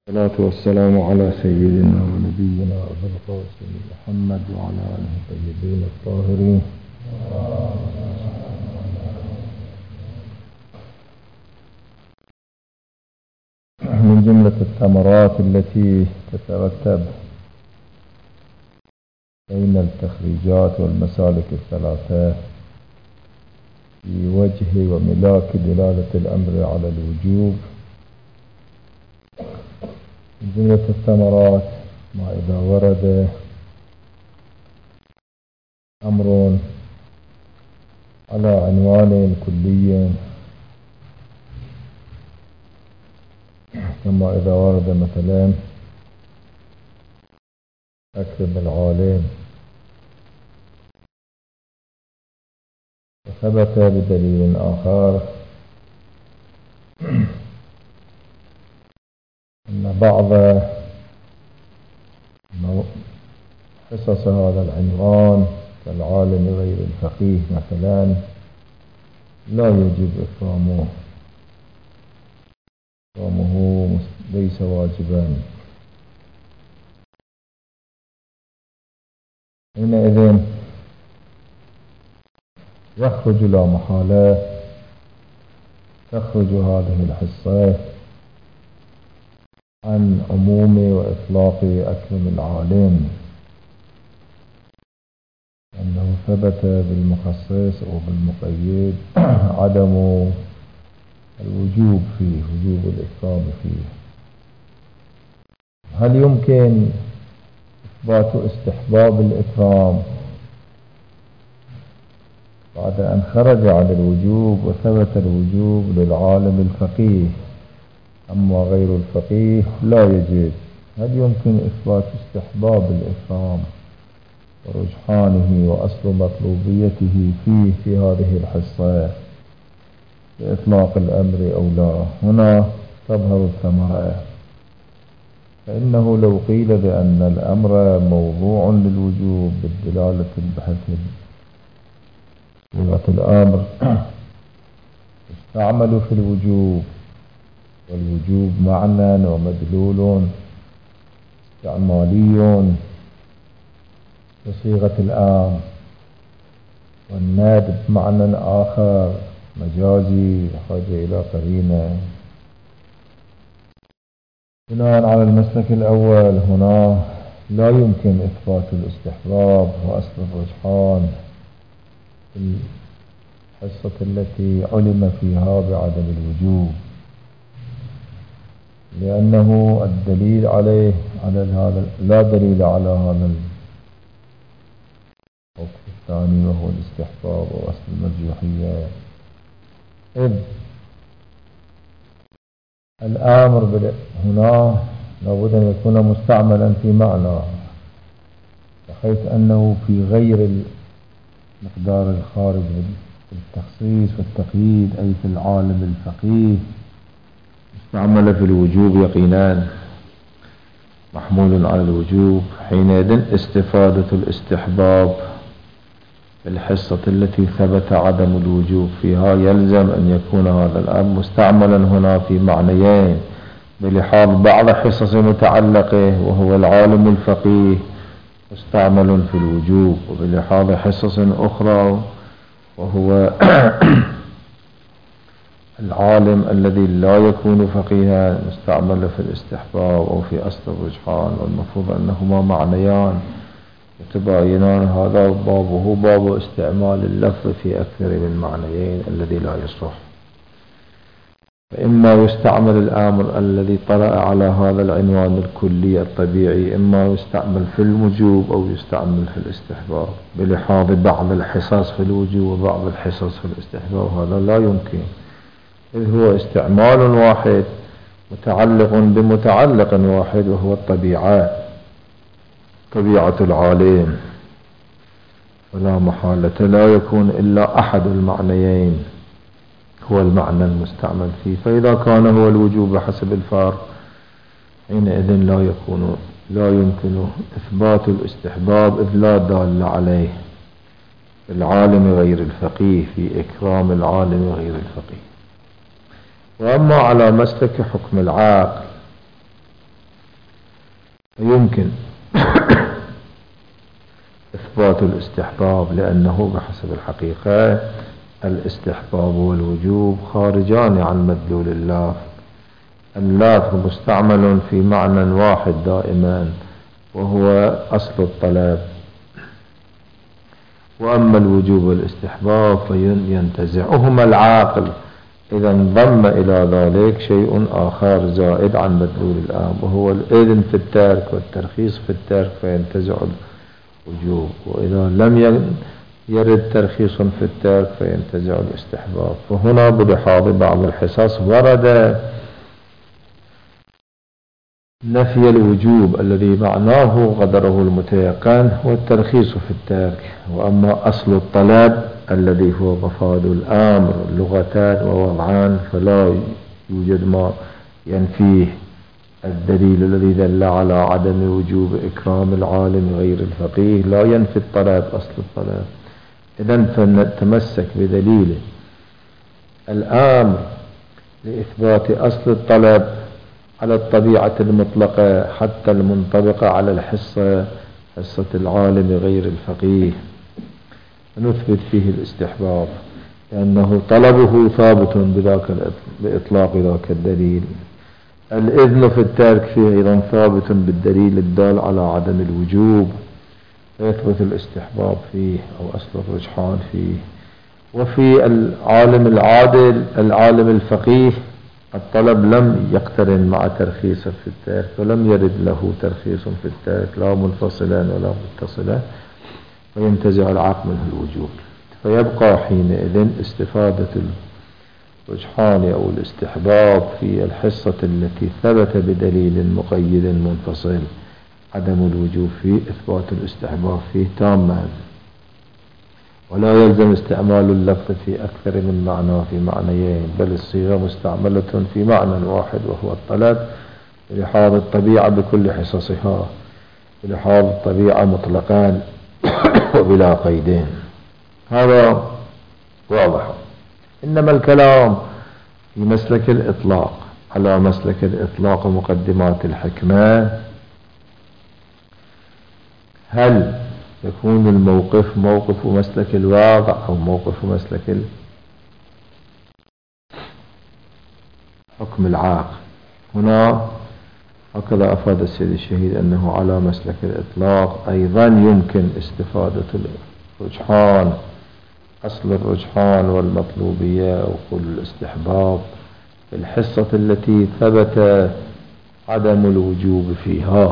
والصلاة والسلام على سيدنا ونبينا أبي القاسم محمد وعلى آله الطيبين الطاهرين. من جملة الثمرات التي تترتب بين التخريجات والمسالك الثلاثة في وجه وملاك دلالة الأمر على الوجوب، من جملة الثمرات ما إذا ورد أمر على عنوان كلي، كما إذا ورد مثلا أكرم العالم، وثبت بدليل آخر أن بعض حصص هذا العنوان كالعالم غير الفقيه مثلا لا يجب إكرامه ليس واجبا. حينئذ يخرج لا محالة، تخرج هذه الحصة عن عموم وإطلاق أكرم العالم، أنه ثبت بالمخصص أو بالمقيد عدم الوجوب فيه، وجوب الإكرام فيه. هل يمكن إثبات استحباب الإكرام بعد أن خرج عن الوجوب وثبت الوجوب للعالم الفقيه، أما غير الفقيه لا يجب؟ هل يمكن إثبات استحباب الإكرام ورجحانه وأصل مطلوبيته فيه في هذه الحصة بإطلاق الأمر أو لا؟ هنا تظهر الثمرة. فإنه لو قيل بأن الأمر موضوع للوجوب بالدلالة البحث لغة الأمر يستعمل في الوجوب، والوجوب معنى ومدلول استعمالي بصيغة الآن، والنادب معنى آخر مجازي يحتاج إلى قرينة. بناء على المسلك الأول هنا لا يمكن إثبات الاستحباب وأصل الرجحان في الحصة التي علم فيها بعدم الوجوب، لأنه الدليل عليه على هذا لا دليل على هذا الحكم الثاني وهو الاستحباب وأصل المرجوحية، إذ الأمر هنا لابد أن يكون مستعملا في معنى، بحيث أنه في غير المقدار الخارج التخصيص والتقييد، أي في العالم الفقيه استعمل في الوجوب يقينا محمول على الوجوب. حينئذ استفادة الاستحباب في الحصة التي ثبت عدم الوجوب فيها يلزم أن يكون هذا الأمر مستعملا هنا في معنيين، بلحاظ بعض حصص متعلقه وهو العالم الفقيه مستعمل في الوجوب، وبلحاظ حصص أخرى وهو العالم الذي لا يكون فقيها مستعمل في الاستحباب أو في أصل الرجحان، والمفروض أنهما معنيان يتباينان. هذا بابه باب استعمال اللفظ في أكثر من معنيين الذي لا يصح. فإما يستعمل الأمر الذي طرأ على هذا العنوان الكلي الطبيعي، إما يستعمل في الوجوب أو يستعمل في الاستحباب، بلحاظ بعض الحصص في الوجوب وبعض الحصص في الاستحباب. هذا لا يمكن، إذ هو استعمال واحد متعلق بمتعلق واحد وهو طبيعة العالم، فلا محالة لا يكون إلا أحد المعنيين هو المعنى المستعمل فيه. فإذا كان هو الوجوب حسب الفارق، حينئذ لا يمكن إثبات الاستحباب، إذ لا دال عليه العالم غير الفقيه في إكرام العالم غير الفقيه. وأما على مسلك حكم العاقل يمكن إثبات الاستحباب، لأنه بحسب الحقيقة الاستحباب والوجوب خارجان عن مدلول اللفظ. اللفظ مستعمل في معنى واحد دائما وهو أصل الطلب، وأما الوجوب والاستحباب فينتزعهما العاقل إذا انضم إلى ذلك شيء آخر زائد عن مدلول الآن، وهو الإذن في الترك والترخيص في الترك، فينتزع الوجوب. وإذا لم يرد ترخيص في الترك فينتزع الاستحباب. فهنا بلحاظ بعض الحصص ورد نفي الوجوب الذي معناه غدره المتيقن والترخيص في الترك، وأما أصل الطلب الذي هو مفاد الأمر لغتان ووضعان فلا يوجد ما ينفيه. الدليل الذي دل على عدم وجوب إكرام العالم غير الفقيه لا ينفي الطلب، أصل الطلب. إذن فنتمسك بدليل الأمر لإثبات أصل الطلب على الطبيعة المطلقة حتى المنطبقة على الحصة، حصة العالم غير الفقيه، نثبت فيه الاستحباب لأنه طلبه ثابت بإطلاق ذاك الدليل. الإذن في الترك فيه أيضا ثابت بالدليل الدال على عدم الوجوب، فيثبت الاستحباب فيه أو أصل الرجحان فيه. وفي العالم العادل العالم الفقيه الطلب لم يقترن مع ترخيص في الترك، ولم يرد له ترخيص في الترك لا منفصلا ولا متصلا، فينتزع العقل منه الوجوب. فيبقى حينئذ استفادة الرجحان أو الاستحباب في الحصة التي ثبت بدليل مقيد منفصل عدم الوجوب فيه، إثبات الاستحباب فيه تاما، ولا يلزم استعمال اللفظ في أكثر من معنى في معنيين، بل الصيغة مستعملة في معنى واحد وهو الطلب بلحاظ الطبيعة بكل حصصها، بلحاظ الطبيعة مطلقان وبلا قيدين. هذا واضح. إنما الكلام في مسلك الإطلاق، على مسلك الإطلاق ومقدمات الحكمة، هل يكون الموقف موقف مسلك الواقع أو موقف مسلك حكم العاقل؟ هنا هكذا أفاد السيد الشهيد أنه على مسلك الإطلاق أيضا يمكن استفادة الرجحان، أصل الرجحان والمطلوبية أو كل الاستحباب في الحصة التي ثبت عدم الوجوب فيها،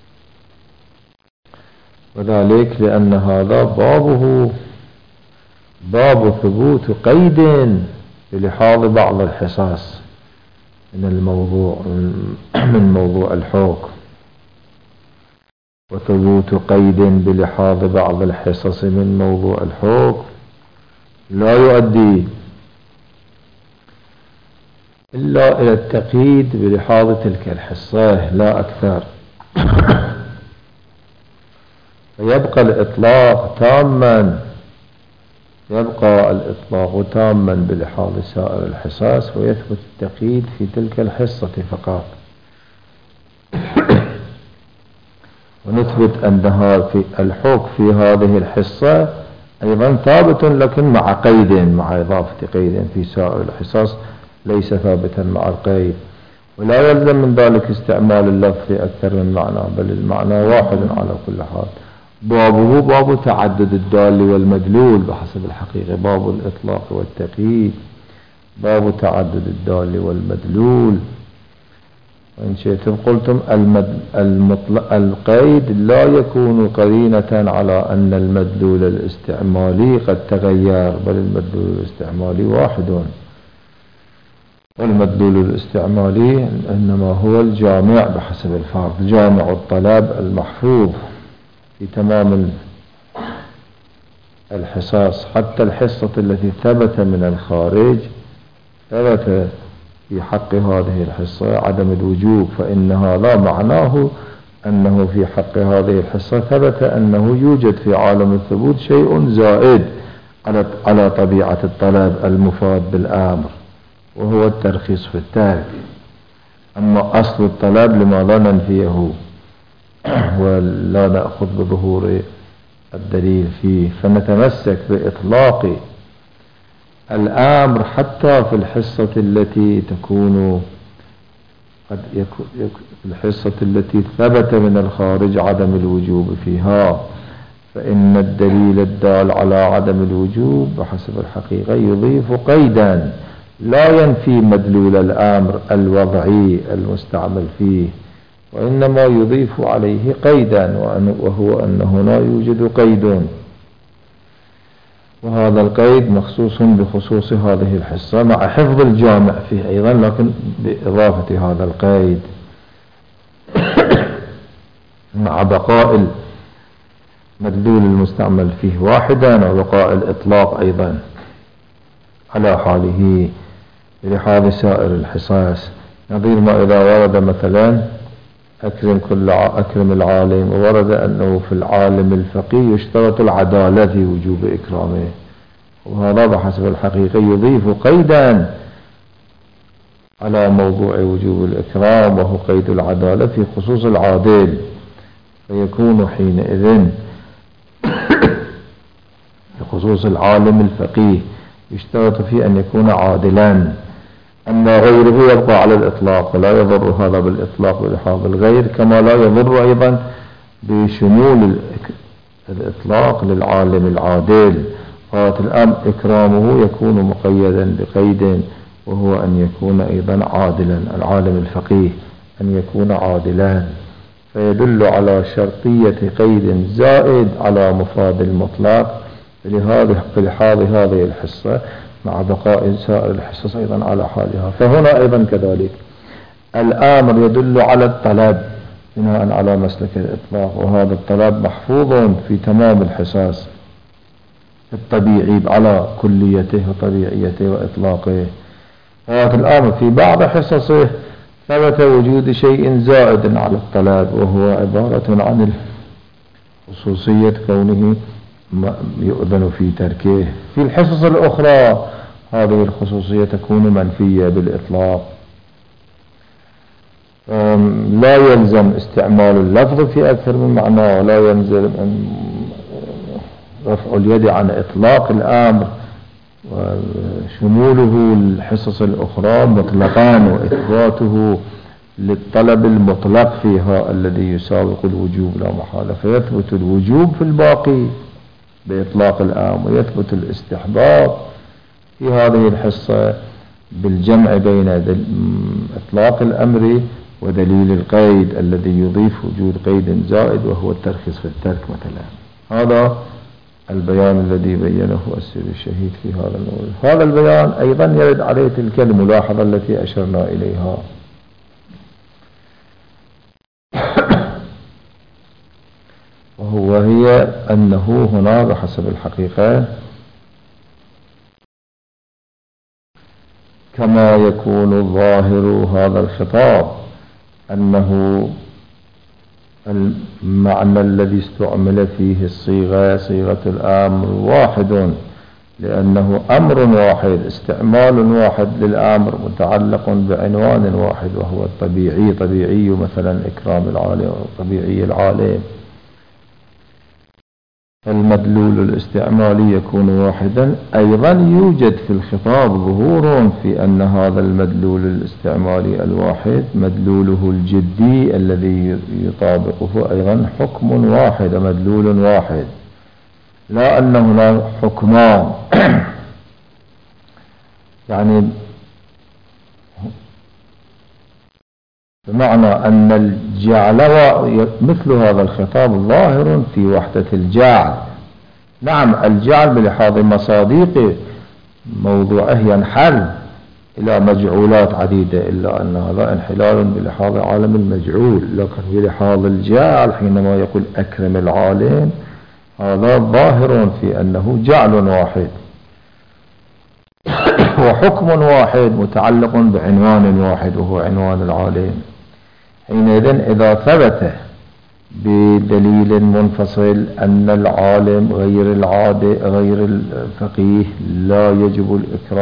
وذلك لأن هذا باب ثبوت قيد بلحاظ بعض الحصص من موضوع الحكم، وثبوت قيد بلحاظ بعض الحصص من موضوع الحكم لا يؤدي إلا إلى التقييد بلحاظ تلك الحصة لا أكثر. فيبقى الإطلاق تاما بلحاظ سائر الحصص، ويثبت التقييد في تلك الحصة فقط. ونثبت أنها في الحكم في هذه الحصة أيضا ثابت، لكن مع قيد، مع إضافة قيد. في سائر الحصص ليس ثابتا مع القيد، ولا يلزم من ذلك استعمال اللفظ في أكثر من معنى، بل المعنى واحد على كل حال. بابه باب تعدد الدال والمدلول بحسب الحقيقة، باب الإطلاق والتقييد باب تعدد الدال والمدلول. وإن شئتم قلتم القيد لا يكون قرينة على أن المدلول الاستعمالي قد تغير، بل المدلول الاستعمالي واحد، والمدلول الاستعمالي إنما هو الجامع بحسب الفرق، جامع الطلب المحفوظ في تمام الحصص. حتى الحصة التي ثبت من الخارج ثبت في حق هذه الحصة عدم الوجوب، فإنها لا معناه أنه في حق هذه الحصة ثبت أنه يوجد في عالم الثبوت شيء زائد على طبيعة الطلب المفاد بالأمر، وهو الترخيص في الترك. أما أصل الطلب لماذا ننفيه؟ ولا نأخذ بظهور الدليل فيه، فنتمسك بإطلاق الأمر حتى في الحصة التي تكون قد يكون الحصة التي ثبت من الخارج عدم الوجوب فيها، فإن الدليل الدال على عدم الوجوب بحسب الحقيقة يضيف قيدا لا ينفي مدلول الأمر الوضعي المستعمل فيه، وإنما يضيف عليه قيدا، وهو أنه لا يوجد قيد، وهذا القيد مخصوص بخصوص هذه الحصة مع حفظ الجامع فيه أيضا، لكن بإضافة هذا القيد مع بقاء المدلول المستعمل فيه واحدا، وبقاء الإطلاق أيضا على حاله لحاظ سائر الحصص، نظير ما إذا ورد مثلا أكرم العالم، وورد أنه في العالم الفقيه يشترط العدالة في وجوب إكرامه، وهذا بحسب الحقيقة يضيف قيدا على موضوع وجوب الإكرام، وهو قيد العدالة في خصوص العادل، فيكون حينئذ في خصوص العالم الفقيه يشترط فيه أن يكون عادلا، أما غيره يبقى على الإطلاق، ولا يضر هذا بالإطلاق بلحاظ الغير، كما لا يضر أيضا بشمول الإطلاق للعالم العادل. الآن إكرامه يكون مقيدا بقيد، وهو أن يكون أيضا عادلا، العالم الفقيه أن يكون عادلا، فيدل على شرطية قيد زائد على مفاد المطلق لحاظ هذه الحصة مع بقاء سائر الحصص أيضا على حالها. فهنا أيضا كذلك الأمر يدل على الطلب بناء على مسلك الإطلاق، وهذا الطلب محفوظ في تمام الحصص الطبيعي على كليته وطبيعيته وإطلاقه. هذا الأمر في بعض حصصه ثبت وجود شيء زائد على الطلب، وهو عبارة عن خصوصية كونه يؤذن في تركه. في الحصص الأخرى هذه الخصوصية تكون منفية بالإطلاق، لا يلزم استعمال اللفظ في أكثر من معنى، ولا يلزم رفع اليد عن إطلاق الأمر وشموله الحصص الأخرى مطلقا، وإثباته للطلب المطلق فيها الذي يسابق الوجوب لا محالة، فيثبت الوجوب في الباقي بإطلاق الأمر، ويثبت الاستحباب في هذه الحصة بالجمع بين إطلاق الأمر ودليل القيد الذي يضيف وجود قيد زائد، وهو الترخيص في الترك مثلا. هذا البيان الذي بينه السيد الشهيد في هذا الموضوع. هذا البيان أيضا يرد عليه تلك الملاحظة التي أشرنا إليها، وهي أنه هنا بحسب الحقيقة كما يكون ظاهر هذا الخطاب أنه المعنى الذي استعمل فيه الصيغة صيغة الأمر واحد، لأنه أمر واحد، استعمال واحد للأمر متعلق بعنوان واحد، وهو الطبيعي، طبيعي مثلا إكرام العالم، طبيعي العالم، المدلول الاستعمالي يكون واحدا. أيضا يوجد في الخطاب ظهور في أن هذا المدلول الاستعمالي الواحد مدلوله الجدي الذي يطابقه أيضا حكم واحد، مدلول واحد، لا أن هناك حكمان يعني بمعنى أن الجعل مثل هذا الخطاب ظاهر في وحدة الجعل. نعم الجعل بلحاظ مصاديق موضوعه ينحل إلى مجعولات عديدة، إلا أن هذا انحلال بلحاظ عالم المجعول، لكن بلحاظ الجعل حينما يقول أكرم العالم هذا ظاهر في أنه جعل واحد وحكم واحد متعلق بعنوان واحد، وهو عنوان العالم. حينئذ إذا ثبت بدليل منفصل أن العالم غير الفقيه لا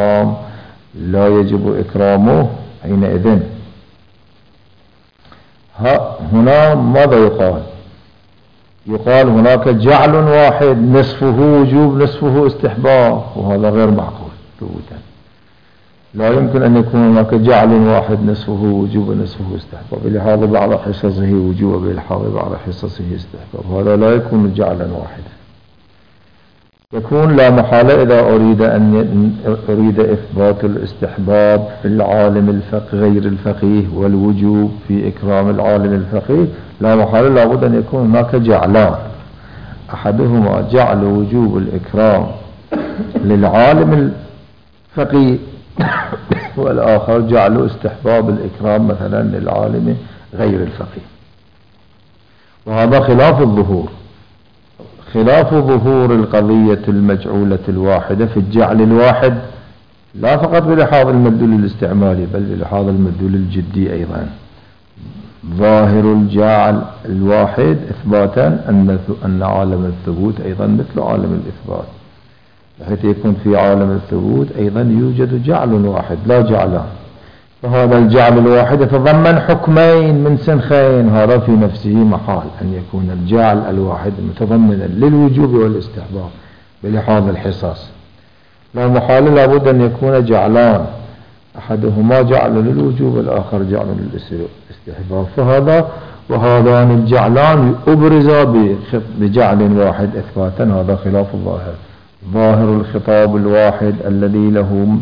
يجب إكرامه، حينئذ هنا ماذا يقال؟ يقال هناك جعل واحد نصفه وجوب نصفه استحباب، وهذا غير معقول ثبوتا. لا يمكن أن يكون هناك جعل واحد نصفه وجوب ونصفه استحباب، بلحاظ بعض حصصه وجوب وبلحاظ بعض حصصه استحباب، هذا لا يكون جعلا واحدا. يكون لا محالة إذا أريد إثبات الاستحباب في العالم غير الفقيه والوجوب في إكرام العالم الفقيه، لا محالة لابد أن يكون هناك جعلان، أحدهما جعل وجوب الإكرام للعالم الفقيه والآخر جعل استحباب الإكرام مثلا للعالم غير الفقيه. وهذا خلاف الظهور، خلاف ظهور القضية المجعولة الواحدة في الجعل الواحد، لا فقط بلحاظ المدلول الاستعمالي بل بلحاظ المدلول الجدي أيضا. ظاهر الجعل الواحد إثباتا أن عالم الثبوت أيضا مثل عالم الإثبات، بحيث يكون في عالم الثبوت أيضا يوجد جعل واحد لا جعلان، فهذا الجعل الواحد يتضمن حكمين من سنخين، هذا في نفسه محال أن يكون الجعل الواحد متضمنا للوجوب والاستحباب بلحاظ الحصص، لا محال لابد أن يكون جعلان، أحدهما جعل للوجوب والآخر جعل للاستحباب، فهذا وهذان الجعلان أبرزا بجعل واحد إثباتا، هذا خلاف الظاهر. ظاهر الخطاب الواحد الذي له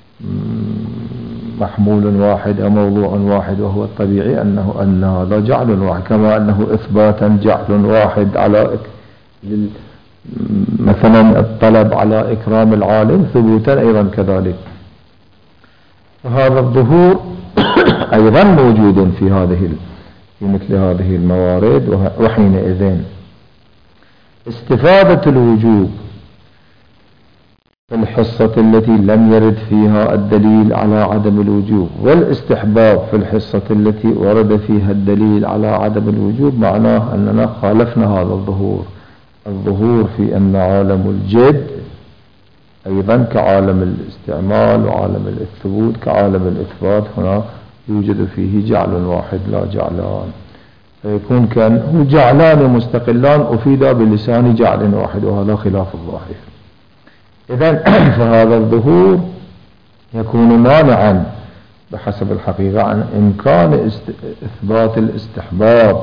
محمول واحد أو موضوع واحد، وهو الطبيعي أن هذا جعل واحد، كما أنه إثباتا جعل واحد على مثلا الطلب على إكرام العالم، ثبوتا أيضا كذلك. فهذا الظهور أيضا موجود في مثل هذه الموارد، وحينئذ استفادة الوجوب في الحصة التي لم يرد فيها الدليل على عدم الوجوب، والاستحباب في الحصة التي ورد فيها الدليل على عدم الوجوب، معناه أننا خالفنا هذا الظهور في أن عالم الجد أيضا كعالم الاستعمال وعالم الثبوت كعالم الإثبات هنا يوجد فيه جعل واحد لا جعلان، فيكون كان جعلان مستقلان أفيدا بلسان جعل واحد، وهذا خلاف الظاهر. إذن فهذا الظهور يكون مانعا بحسب الحقيقة عن إمكان إثبات الاستحباب،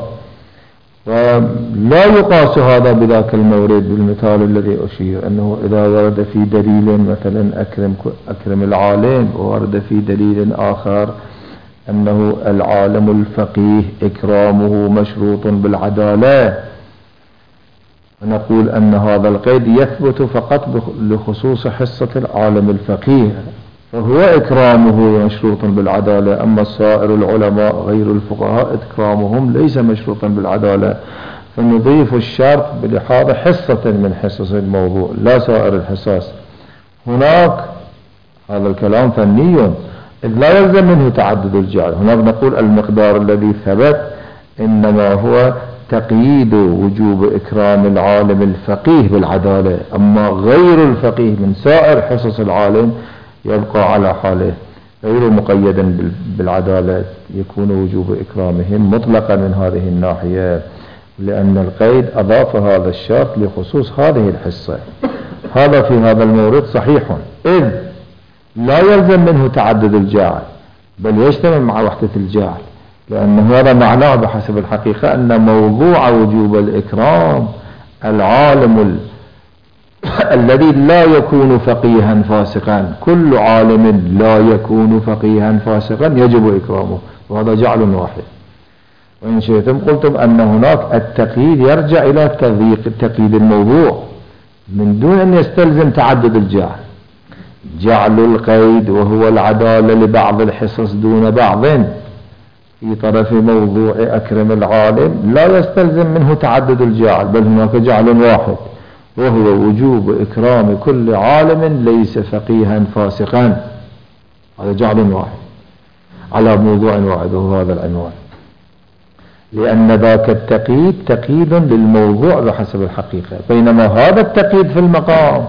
ولا يقاس هذا بذاك المورد بالمثال الذي أشير، أنه إذا ورد في دليل مثلا أكرم العالم، وورد في دليل آخر أنه العالم الفقيه إكرامه مشروط بالعدالة، نقول أن هذا القيد يثبت فقط لخصوص حصة العالم الفقيه، فهو إكرامه مشروط بالعدالة، أما سائر العلماء غير الفقهاء إكرامهم ليس مشروطا بالعدالة، فنضيف الشرط بلحاظ حصة من حصص الموضوع لا سائر الحصص. هناك هذا الكلام فني إذ لا يلزم منه تعدد الجعل، هناك نقول المقدار الذي ثبت إنما هو تقييد وجوب إكرام العالم الفقيه بالعدالة، أما غير الفقيه من سائر حصص العالم يبقى على حاله غير مقيدا بالعدالة، يكون وجوب إكرامهم مطلقا من هذه الناحية، لأن القيد أضاف هذا الشرط لخصوص هذه الحصة. هذا في هذا المورد صحيح، إذ لا يلزم منه تعدد الجعل بل يجتمع مع وحدة الجعل، لأن هذا معناه بحسب الحقيقة أن موضوع وجوب الإكرام العالم الذي لا يكون فقيها فاسقا، كل عالم لا يكون فقيها فاسقا يجب إكرامه، وهذا جعل واحد. وإن شئتم قلتم أن هناك التقييد يرجع إلى تقييد الموضوع من دون أن يستلزم تعدد الجعل. جعل القيد وهو العدالة لبعض الحصص دون بعض في طرف موضوع أكرم العالم لا يستلزم منه تعدد الجعل، بل هناك جعل واحد وهو وجوب إكرام كل عالم ليس فقيها فاسقا، هذا جعل واحد على موضوع واحد وهو هذا العنوان، لأن ذاك التقييد تقييد للموضوع بحسب الحقيقة، بينما هذا التقييد في المقام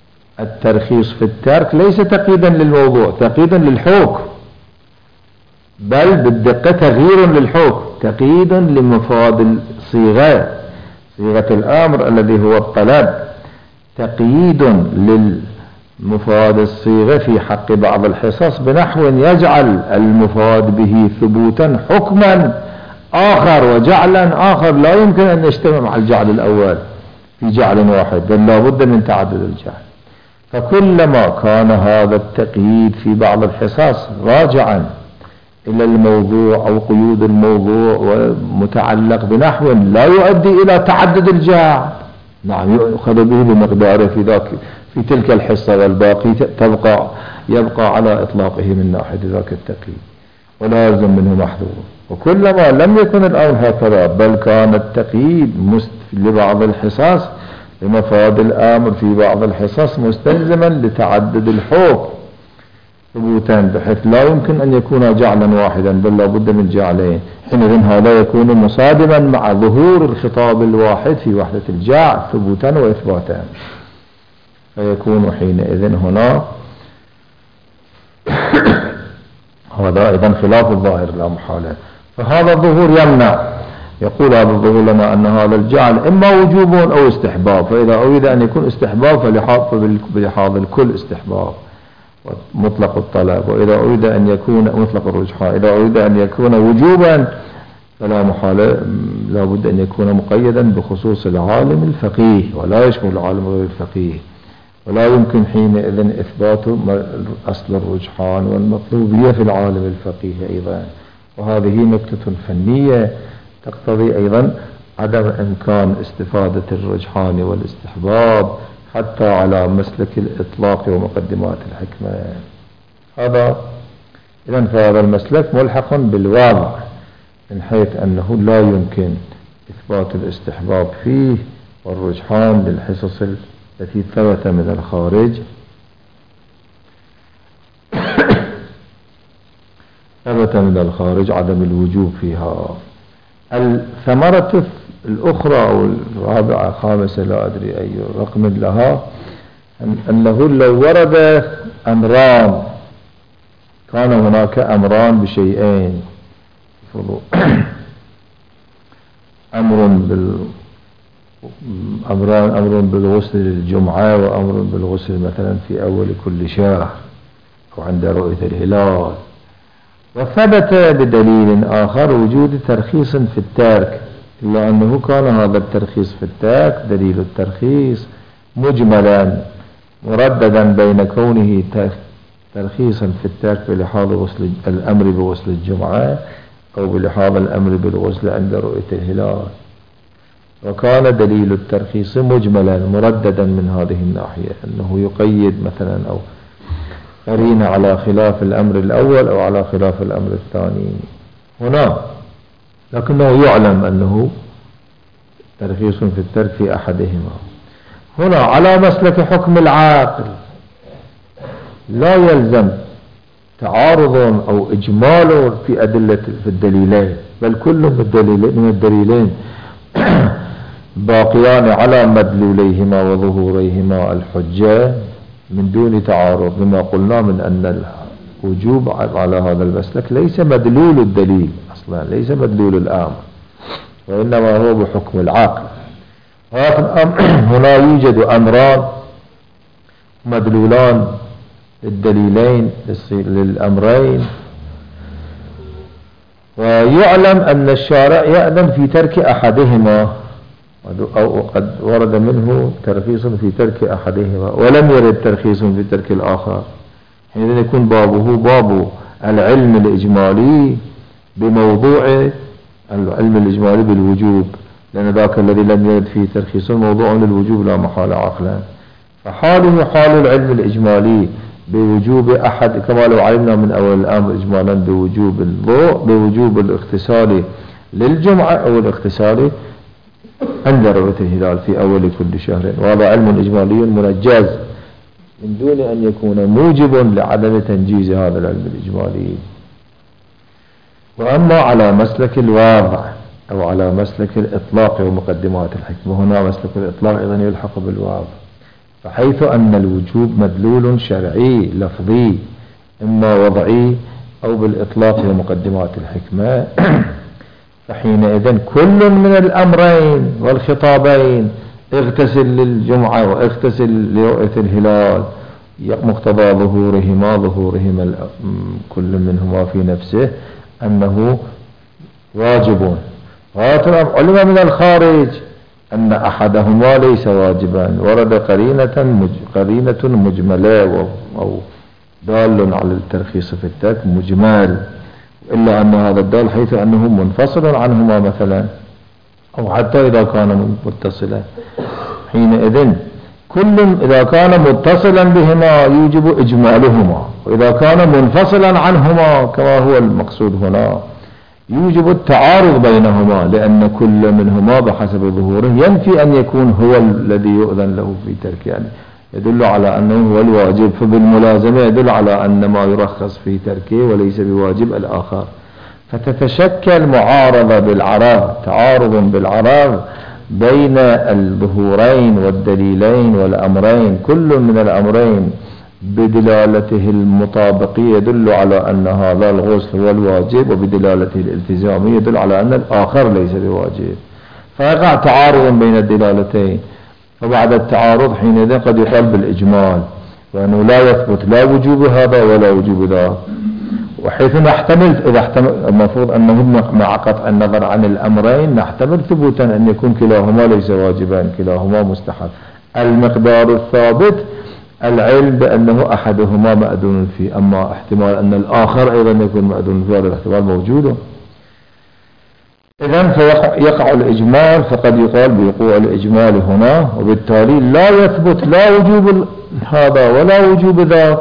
الترخيص في الترك ليس تقييدا للموضوع، تقييدا للحكم، بل بالدقة تغيير للحكم، تقييد لمفاد الصيغة، صيغة الأمر الذي هو الطلب، تقييد للمفاد الصيغة في حق بعض الحصص بنحو يجعل المفاد به ثبوتا حكما آخر وجعلا آخر لا يمكن أن يجتمع مع الجعل الأول في جعل واحد، بل لا بد من تعدد الجعل. فكلما كان هذا التقييد في بعض الحصص راجعا إلى الموضوع أو قيود الموضوع ومتعلق بنحو لا يؤدي إلى تعدد الجعل، نعم يؤخذ به بمقداره في ذاك في تلك الحصة، والباقي يبقى على إطلاقه من ناحية ذاك التقييد ولا يلزم منه محذور. وكلما لم يكن الأمر هكذا بل كان التقييد لبعض الحصص لمفاد الأمر في بعض الحصص مستلزما لتعدد الحكم ثبوتا، بحيث لا يمكن أن يكون جعلا واحدا بل لا بد من جعلين، حينئذ هذا يكون مصادما مع ظهور الخطاب الواحد في وحدة الجعل ثبوتا وإثباتا، فيكون حينئذ هنا هذا أيضا خلاف الظاهر لا محالة. فهذا الظهور يمنع، يقول هذا الظهور لنا أن هذا الجعل إما وجوب أو استحباب، فإذا أريد أن يكون استحباب فبلحاظ الكل استحباب مطلق الطلب، وإذا أريد أن يكون مطلق الرجحان، إذا أريد أن يكون وجوبا فلا محالة لا بد أن يكون مقيدا بخصوص العالم الفقيه ولا يشمل العالم غير الفقيه، ولا يمكن حينئذ إثبات أصل الرجحان والمطلوبية في العالم الفقيه أيضا. وهذه نكتة فنية تقتضي أيضا عدم إمكان استفادة الرجحان والاستحباب حتى على مسلك الإطلاق ومقدمات الحكمة. إذن فهذا المسلك ملحق بالواضع من حيث أنه لا يمكن إثبات الاستحباب فيه والرجحان للحصص التي ثبت من الخارج ثبت من الخارج عدم الوجوب فيها. الثمرة الأخرى أو الرابعة خامسة لا أدري أي رقم لها، أنه لو ورد أمران، كان هناك أمران بشيئين، أمر بالغسل للجمعة وأمر بالغسل مثلا في أول كل شهر أو عند رؤية الهلال، وثبت بدليل آخر وجود ترخيص في الترك، إلا أنه كان هذا الترخيص في الترك دليل الترخيص مجملا مرددا بين كونه ترخيصا في الترك بلحاظ غسل الأمر بغسل الجمعة أو بلحاظ الأمر بالغسل عند رؤية الهلال، وكان دليل الترخيص مجملا مرددا من هذه الناحية، أنه يقيد مثلا أو قرينة على خلاف الأمر الأول أو على خلاف الأمر الثاني هنا، لكنه يعلم أنه ترخيص في الترك في أحدهما. هنا على مسلك حكم العاقل لا يلزم تعارض أو إجمال في أدلة في الدليلين، بل كل من الدليلين باقيان على مدلوليهما وظهوريهما الحجة من دون تعارض، لما قلنا من أن الوجوب على هذا المسلك ليس مدلول الدليل أصلا، ليس مدلول الأمر، وإنما هو بحكم العاقل. هنا يوجد أمران مدلولان للدليلين للأمرين، ويعلم أن الشارع يأذن في ترك أحدهما، أو قد ورد منه ترخيص في ترك أحدهما ولم يرد ترخيص في ترك الآخر، حينئذ يكون بابه باب العلم الإجمالي بموضوع العلم الإجمالي بالوجوب، لأن ذاك الذي لم يرد فيه ترخيص موضوع للوجوب لا محالة عقلا، فحاله حال العلم الإجمالي بوجوب أحد، كما لو علمنا من أول الأمر إجمالا بوجوب الضوء بوجوب الاغتسال للجمعة أو الاغتسال عند رؤية الهلال في أول كل شهر، وهذا علم إجمالي منجز من دون أن يكون موجب لعدم تنجيز هذا العلم الإجمالي. وأما على مسلك الواضع أو على مسلك الإطلاق ومقدمات الحكمة، هنا مسلك الإطلاق أيضا يلحق بالواضع، فحيث أن الوجوب مدلول شرعي لفظي إما وضعي أو بالإطلاق لمقدمات الحكمة فحينئذ كل من الأمرين والخطابين اغتسل للجمعة واغتسل لرؤية الهلال مقتضى ظهورهما كل منهما في نفسه أنه واجب. علم من الخارج أن أحدهما ليس واجبا، ورد قرينة مجملة أو دال على الترخيص في الترك مجمل، إلا أن هذا الدال حيث أنه منفصل عنهما مثلا أو حتى إذا كان متصلا، حينئذ كل إذا كان متصلا بهما يوجب إجمالهما، وإذا كان منفصلا عنهما كما هو المقصود هنا يوجب التعارض بينهما، لأن كل منهما بحسب ظهوره ينفي أن يكون هو الذي يؤذن له في ترك، يعني يدل على أنه هو الواجب، فبالملازمة يدل على أن ما يرخص في تركه وليس بواجب الآخر، فتتشكل معارضة بالعرض، تعارض بالعرض بين الظهورين والدليلين والأمرين، كل من الأمرين بدلالته المطابقية يدل على أن هذا الغسل هو الواجب، وبدلالته الالتزامية يدل على أن الآخر ليس بواجب، فيقع تعارض بين الدلالتين. فبعد التعارض حينئذ قد يقال بالإجمال، وأنه لا يثبت لا وجوب هذا ولا وجوب ذاك، وحيث نحتمل إذا احتمل المفروض أنه مع قطع النظر عن الأمرين نحتمل ثبوتا أن يكون كلاهما ليس واجبا، كلاهما مستحب. المقدار الثابت العلم بأنه أحدهما مأذون فيه، أما احتمال أن الآخر أيضا يكون مأذون فيه هذا الاحتمال موجود. إذن فيقع الإجمال، فقد يقال بوقوع الإجمال هنا، وبالتالي لا يثبت لا وجوب هذا ولا وجوب ذاك،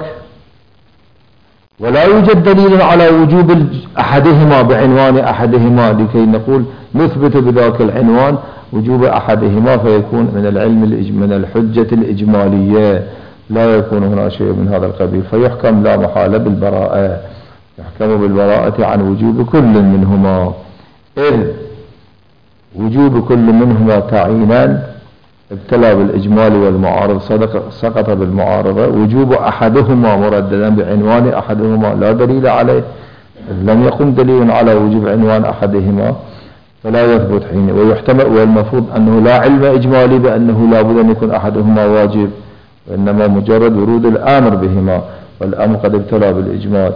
ولا يوجد دليل على وجوب أحدهما بعنوان أحدهما لكي نقول نثبت بذاك العنوان وجوب أحدهما، فيكون من العلم من الحجة الإجمالية، لا يكون هنا شيء من هذا القبيل، فيحكم لا محالة بالبراءة، يحكم بالبراءة عن وجوب كل منهما، إذ وجوب كل منهما تعيينا ابتلى بالإجمال والمعارض سقط بالمعارضة، وجوب أحدهما مرددا بعنوان أحدهما لا دليل عليه، لم يقم دليل على وجوب عنوان أحدهما فلا يثبت حين، ويحتمل والمفروض أنه لا علم إجمالي بأنه لا بد أن يكون أحدهما واجب، وإنما مجرد ورود الأمر بهما، والأمر قد ابتلى بالإجمال.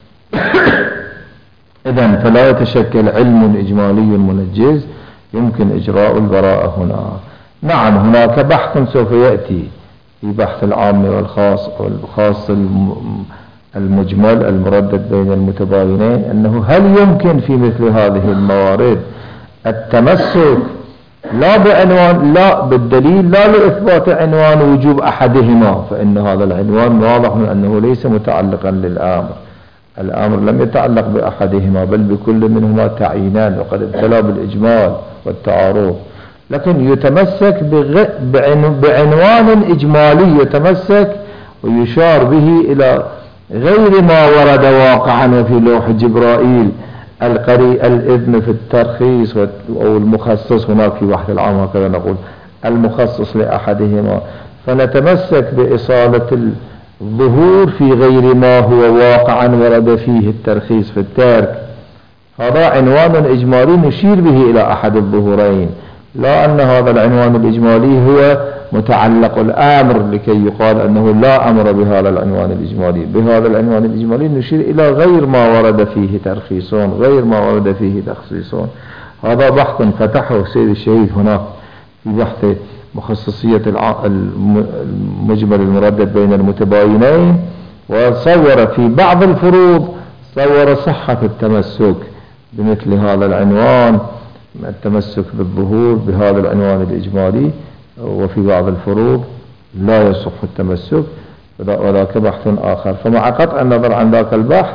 إذن فلا يتشكل علم إجمالي منجز يمكن إجراء البراءة هنا. نعم هناك بحث سوف يأتي في بحث العام والخاص، والخاص المجمل المردد بين المتباينين، أنه هل يمكن في مثل هذه الموارد التمسك لا بعنوان لا بالدليل لا لإثبات عنوان وجوب أحدهما، فإن هذا العنوان واضح أنه ليس متعلقا للأمر، الأمر لم يتعلق بأحدهما بل بكل منهما تعيينان، وقد ابتلى بالإجمال والتعارض، لكن يتمسك بعنوان إجمالي يتمسك ويشار به إلى غير ما ورد واقعا وفي لوح جبرائيل الإذن في الترخيص أو المخصص هناك في بحث العام، هكذا نقول المخصص لأحدهما، فنتمسك بإصالة الظهور في غير ما هو واقعا ورد فيه الترخيص في الترك، هذا عنوان إجمالي نشير به إلى أحد الظهورين، لا أن هذا العنوان الإجمالي هو متعلق الأمر لكي يقال أنه لا أمر بهذا العنوان الإجمالي. بهذا العنوان الإجمالي نشير إلى غير ما ورد فيه ترخيص، غير ما ورد فيه تخصيص. هذا بحث فتحه السيد الشهيد هناك في بحث مخصصية المجمل المردد بين المتباينين، وصور في بعض الفروض صور صحة التمسك بمثل هذا العنوان، التمسك بالظهور بهذا العنوان الإجمالي، وفي بعض الفروض لا يصح التمسك، وذاك بحث آخر. فمع قطع النظر عن ذاك البحث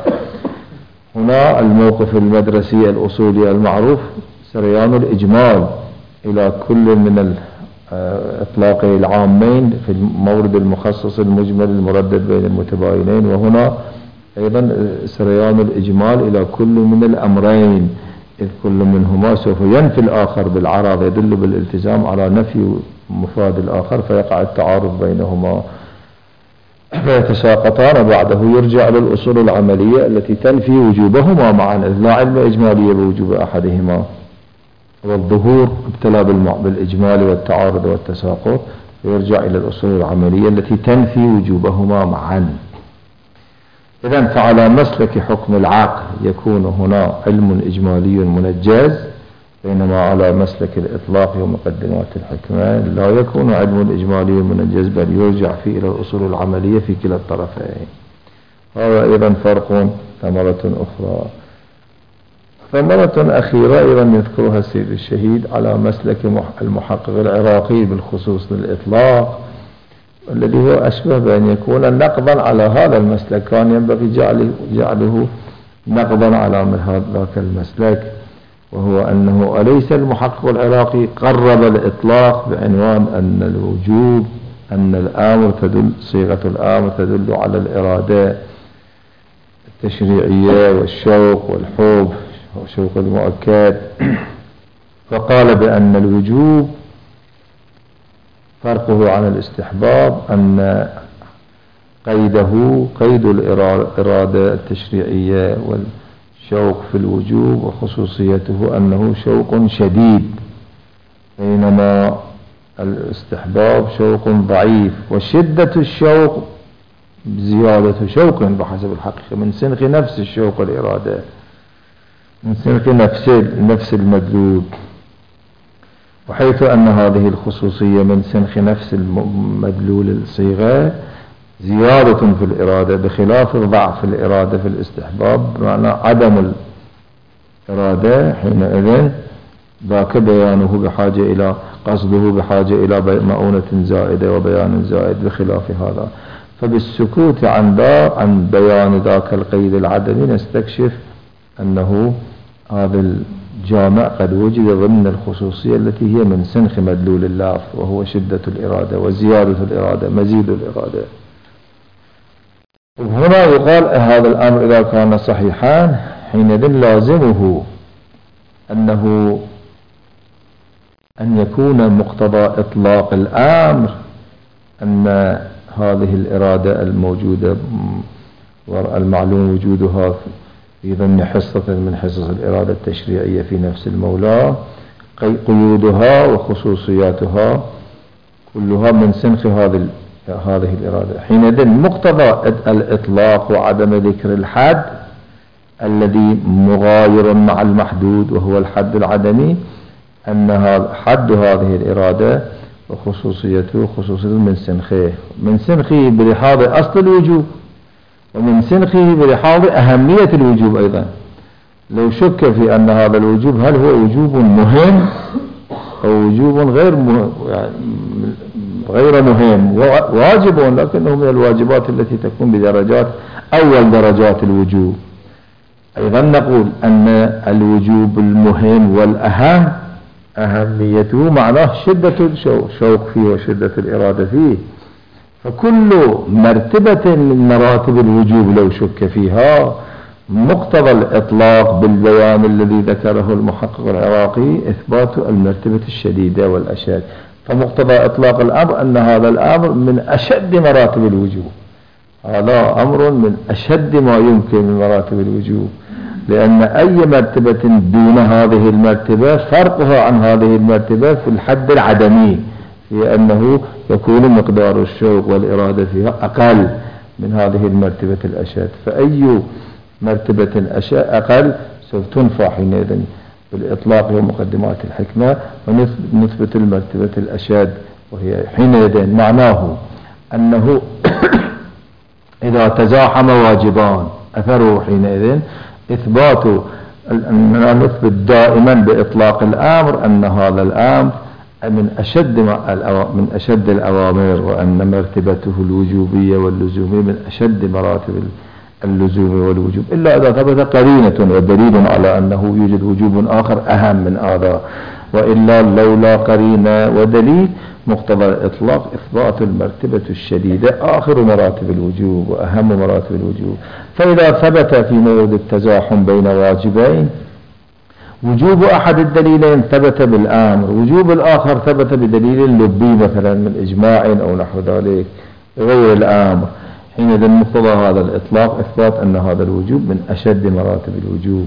هنا الموقف المدرسي الأصولي المعروف سريان الإجمال إلى كل من إطلاق العامين في المورد المخصص المجمل المردد بين المتباينين، وهنا أيضا سريان الإجمال إلى كل من الأمرين، إذ كل منهما سوف ينفي الآخر بالعرض يدل بالالتزام على نفي مفاد الآخر، فيقع التعارض بينهما. فيتساقطان وبعده يرجع للأصول العملية التي تنفي وجوبهما معا، إذ لا علم إجمالية بوجوب أحدهما، والظهور ابتلى بالإجمال والتعارض والتساقط، يرجع إلى الأصول العملية التي تنفي وجوبهما معا. إذن فعلى مسلك حكم العقل يكون هنا علم إجمالي منجز، بينما على مسلك الإطلاق ومقدمات الحكمة لا يكون علم إجمالي منجز، بل يرجع فيه إلى الأصول العملية في كلا الطرفين. هذا أيضا فرق. ثمرة أخرى، ثمرة أخيرة أيضا يذكرها السيد الشهيد على مسلك المحقق العراقي بالخصوص للإطلاق، الذي هو أشبه بأن يكون نقضا على هذا المسلك، كان ينبغي جعله نقضا على ذاك المسلك، وهو أنه أليس المحقق العراقي قرب الإطلاق بعنوان أن الوجوب، أن الآمر تدل، صيغة الآمر تدل على الإرادة التشريعية والشوق والحب وشوق المؤكد، فقال بأن الوجوب فرقه عن الاستحباب أن قيده قيد الإرادة التشريعية والشوق في الوجوب، وخصوصيته أنه شوق شديد، بينما الاستحباب شوق ضعيف، وشدة الشوق زيادة شوق بحسب الحقيقة من سنخ نفس الشوق الإرادة، من سنخ نفس المدلول، وحيث أن هذه الخصوصية من سنخ نفس المدلول الصيغة زيادة في الإرادة، بخلاف ضعف الإرادة في الاستحباب، بمعنى عدم الإرادة حينئذ ذاك بيانه بحاجة إلى قصده بحاجة إلى مؤونة زائدة وبيان زائد بخلاف هذا. فبالسكوت عن بيان ذاك القيد العدمي نستكشف أنه هذا الجامع قد وجد ضمن الخصوصية التي هي من سنخ مدلول اللفظ، وهو شدة الإرادة وزيادة الإرادة مزيد الإرادة. هنا يقال هذا الأمر إذا كان صحيحا حينئذ لازمه أنه أن يكون مقتضى إطلاق الأمر أن هذه الإرادة الموجودة والمعلوم وجودها في ضمن حصة من حصص الإرادة التشريعية في نفس المولى، قيودها وخصوصياتها كلها من سنخ هذه الإرادة. حينئذ مقتضى الإطلاق وعدم ذكر الحد الذي مغاير مع المحدود وهو الحد العدمي، أن حد هذه الإرادة وخصوصيته من سنخه بلحاظ أصل الوجوب، ومن سنخه بلحاظ أهمية الوجوب أيضا. لو شك في أن هذا الوجوب هل هو وجوب مهم أو وجوب غير مهم، واجب لكنه من الواجبات التي تكون بدرجات أول درجات الوجوب، أيضا نقول أن الوجوب المهم والأهم أهميته معناه شدة الشوق فيه وشدة الإرادة فيه، فكل مرتبة من مراتب الوجوب لو شك فيها مقتضى الإطلاق بالبيان الذي ذكره المحقق العراقي إثبات المرتبة الشديدة والأشد. فمقتضى إطلاق الأمر أن هذا الأمر من أشد مراتب الوجوب، هذا أمر من أشد ما يمكن من مراتب الوجوب، لأن أي مرتبة دون هذه المرتبة فرقها عن هذه المرتبة في الحد العدمي، في أنه يكون مقدار الشوق والإرادة فيها أقل من هذه المرتبة الأشد، فأي مرتبة أقل سوف تنفع حينئذ بالإطلاق ومقدمات الحكمة ونثبت المرتبة الأشد، وهي حينئذ معناه أنه إذا تزاحم واجبان أثره حينئذ إثبات أننا نثبت دائما بإطلاق الأمر أن هذا الأمر من أشد الأوامر، وأن مرتبته الوجوبية واللزومية من أشد مراتب اللزوم والوجوب، إلا إذا ثبت قرينة ودليل على أنه يوجد وجوب آخر أهم من هذا، وإلا لولا قرينة ودليل مقتضى الإطلاق إثبات المرتبة الشديدة آخر مراتب الوجوب وأهم مراتب الوجوب. فإذا ثبت في مورد التزاحم بين واجبين وجوب أحد الدليلين ثبت بالأمر، وجوب الآخر ثبت بدليل لبي مثلا من إجماع أو نحو ذلك غير الأمر، حينئذ مقتضى هذا الإطلاق إثبات أن هذا الوجوب من أشد مراتب الوجوب.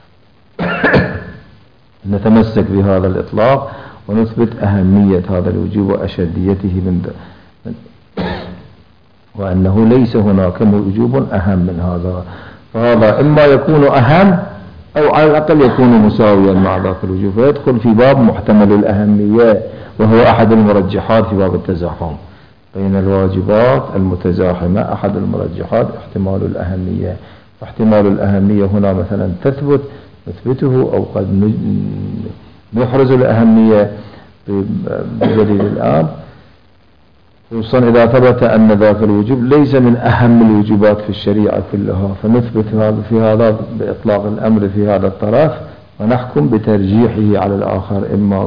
نتمسك بهذا الإطلاق ونثبت أهمية هذا الوجوب وأشديته وأنه ليس هناك وجوب أهم من هذا. فهذا إما يكون أهم أو على الأقل يكون مساويا مع ذاك الوجوب، فيدخل في باب محتمل الأهمية، وهو أحد المرجحات في باب التزاحم بين الواجبات المتزاحمة. أحد المرجحات احتمال الأهمية، فاحتمال الأهمية هنا مثلا نثبته أو قد نحرز الأهمية بدليل الآن، خصوصا إذا ثبت أن ذاك الوجوب ليس من أهم الوجوبات في الشريعة كلها، فنثبت في هذا بإطلاق الأمر في هذا الطرف ونحكم بترجيحه على الآخر، إما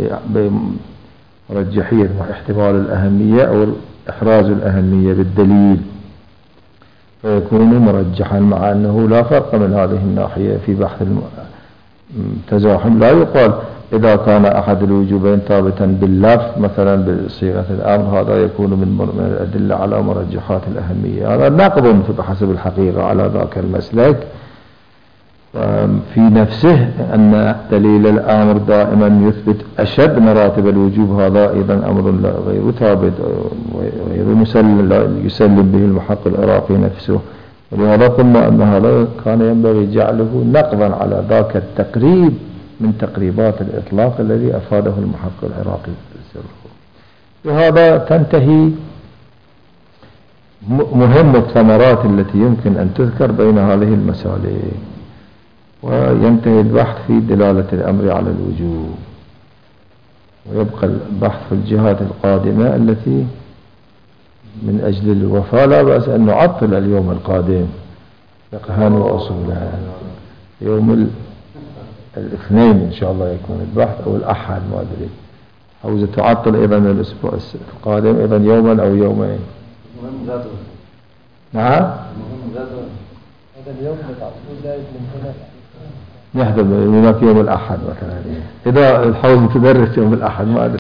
برجحية احتمال الأهمية أو إحراز الأهمية بالدليل، فيكون مرجحا، مع أنه لا فرق من هذه الناحية في بحث التزاحم. لا يقال إذا كان أحد الوجوبين ثابتا باللفظ مثلا بصيغة الأمر هذا يكون من الأدلة على مرجحات الأهمية، هذا ناقض بحسب الحقيقة على ذاك المسلك في نفسه، أن دليل الأمر دائما يثبت أشد مراتب الوجوب، هذا أيضا أمر غير ثابت وغير يسلم به المحقق العراقي نفسه. ولهذا قلنا أن هذا كان ينبغي جعله نقضا على ذاك التقريب من تقريبات الإطلاق الذي أفاده المحقق العراقي. بهذا تنتهي مهم الثمرات التي يمكن أن تذكر بين هذه المسالك، وينتهي البحث في دلالة الأمر على الوجوب، ويبقى البحث في الجهات القادمة التي من أجل الوفاء لا بأس أن نعطل اليوم القادم فقها وأصولا. يوم الاثنين إن شاء الله يكون البحث أو الأحد ما أدري، أو إذا تعطل أيضا الأسبوع القادم أيضا يوما أو يومين. نعم هذا اليوم نحضر هناك يوم الأحد مثلا، إذا الحوزة تدرس يوم الأحد ما أدري.